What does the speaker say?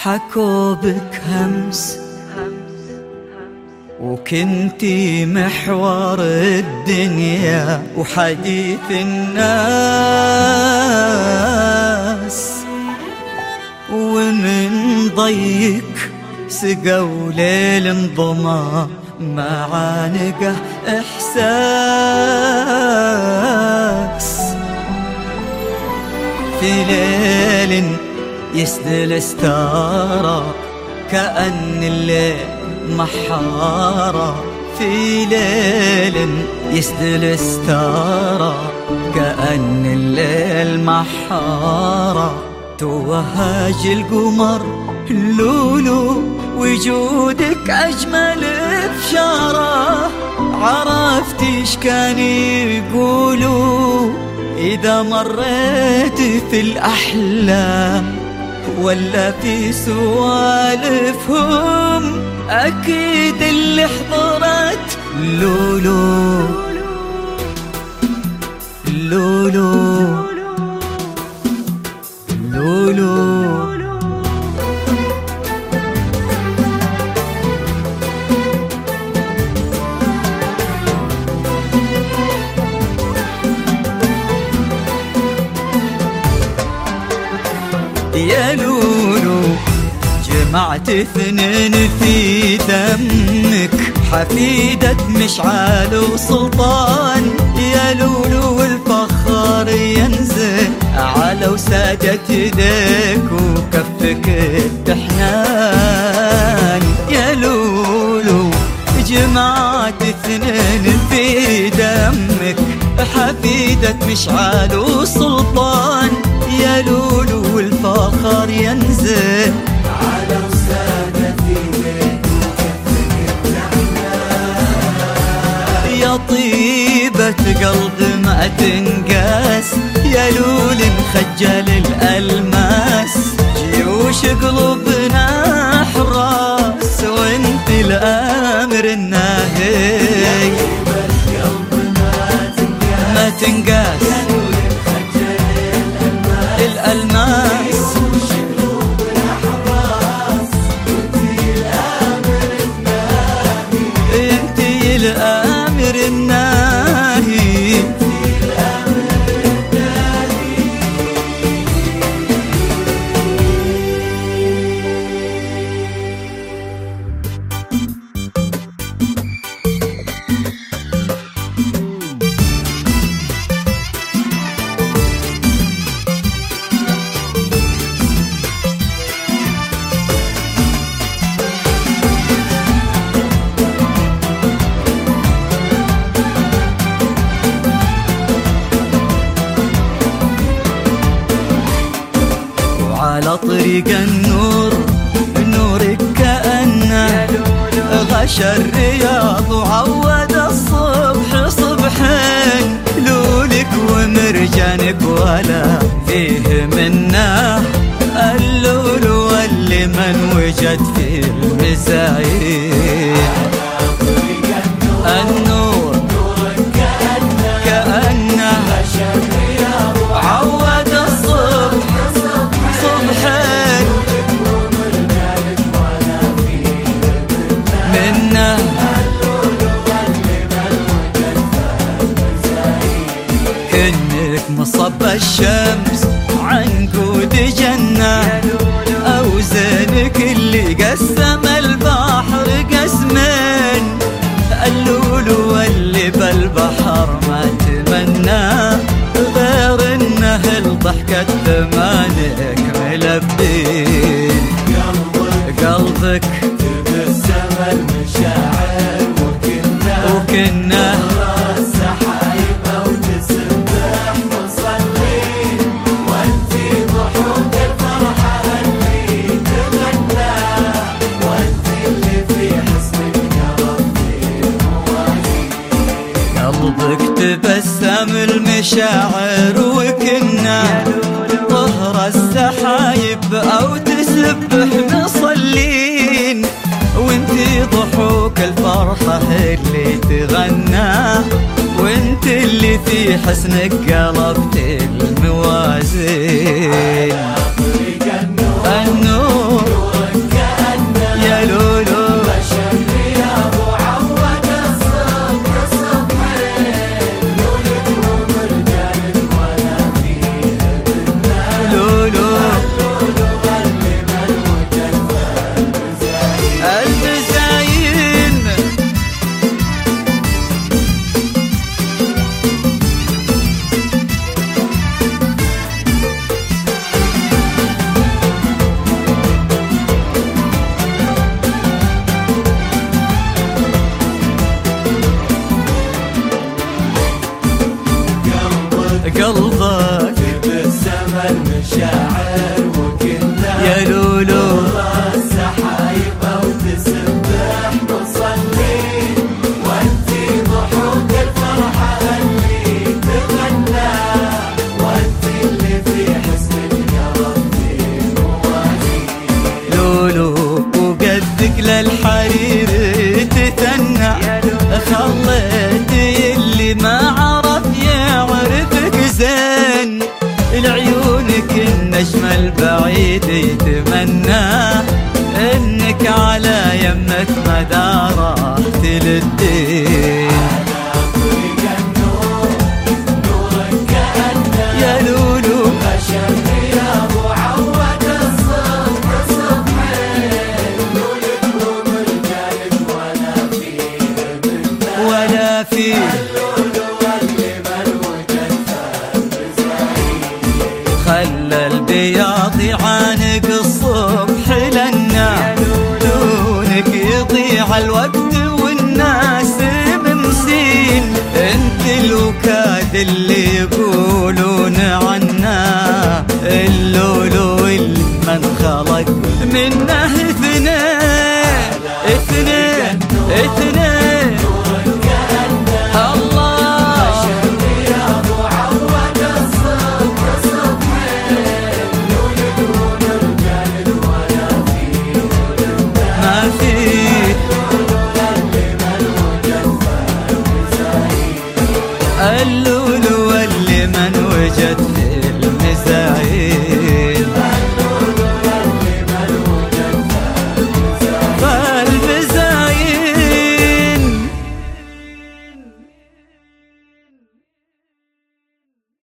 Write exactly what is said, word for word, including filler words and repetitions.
حكوا بك همس وكنتي محور الدنيا وحديث الناس، ومن ضيك سقوا ليل انضمى معانقه إحساس. في ليل يسدل ستاره كأن الليل محارة، في ليل يسدل ستاره كأن الليل محارة. توهاج القمر لولو وجودك أجمل بشارة، عرفت ايش كان يقولوا إذا مريت في الأحلام ولا في سوالفهم، أكيد اللي حضرت لولو لولو لولو. يا لولو جمعت اثنين في دمك، حفيدة مشعل وسلطان. يا لولو الفخر ينزل على وسادة يديك وكفك التحنان. يا لولو جمعت اثنين في دمك، حفيدة مشعل وسلطان. يا لولو الفخر ينزل على وسادة يديك وكفك التحنان. يا طيبة قلب ما تنقاس، يا لول مخجل الألماس. جيوش قلوبنا حراس وانت الأمر الناهي. ما تنقاس الألماس، انتي الأمر الناهي. على طريق النور نورك كأنه غشى الرياض وعود الصبح صبحين. لولك ومرجانك ولا فيه منه، اللولو اللي من وجد في المزايا. النور كأنه غشى الرياض وعود الصبح صبحين منه. كأنك مصب الشمس عنقود جنة، أو زينك اللي قسم البحر قسمين. اللولو اللي بالبحر ما تمنى غير انه الضحكة ثمانك ملبين. قلبك تبسم المشاعر وكنا وكنا السحايب او تسبح مصلين، وانتي ضحوك الفرحة اللي تغنى، وانتي اللي في حسنك قربتي الموازين. قلبك تبسم المشاعر وكنا ظهر السحايب او تسبح مصلين، وانتي ضحوك الفرحة اللي تغنى، وانت اللي في حسنك قلبت الموازين. النور قلبك تبسم المشاعر وكنا يا لولو السحايب وتسبح مصلين وانتي ضحوك الفرحة اللي تغنى وانتي اللي في حسنك يا ربي موالين لولو وقدك للحرير تتنع خليتي اللي ما عرف يعرفك زين لعيونك النجم البعيد يتمنى انك على يمك مدار للدين يا لولو يا ابو عود الصبح صبحين ولدهم القلب ولا فيه منه ولا فيه خلى البياض يعانق الصبح لنا دونك يضيع الوقت والناس ممسين انت الوكاد اللي يقولون عنا اللولو اللي من خلق منه